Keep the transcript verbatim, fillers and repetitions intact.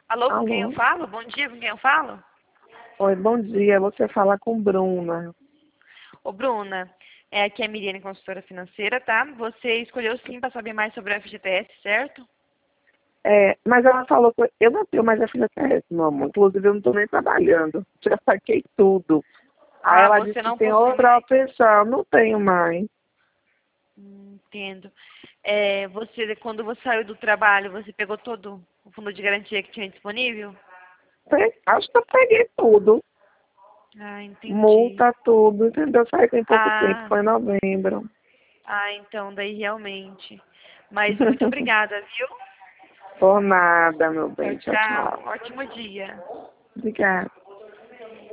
Alô, com quem eu Alô? falo? Bom dia, com quem eu falo? Oi, bom dia. Você fala com Bruna. Ô, Bruna, é, aqui é a Miriane, consultora financeira, tá? Você escolheu sim para saber mais sobre o F G T S, certo? É, mas ela falou que eu não tenho mais F G T S, meu amor. Inclusive, eu não estou nem trabalhando. Já saquei tudo. Aí Ah, ela disse você que não tem possui outra mais. opção. Eu não tenho mais. Hum, entendo. É, você, quando você saiu do trabalho, você pegou todo o fundo de garantia que tinha disponível? Tem- Acho que eu peguei tudo. Ah, entendi. Multa, tudo, entendeu? Saí tem pouco tempo, Ah, foi em novembro. ah, então, daí realmente. Mas muito obrigada, viu? Por nada, meu Tchau, bem. Tchau, tchau. tchau. Ótimo dia. Obrigada.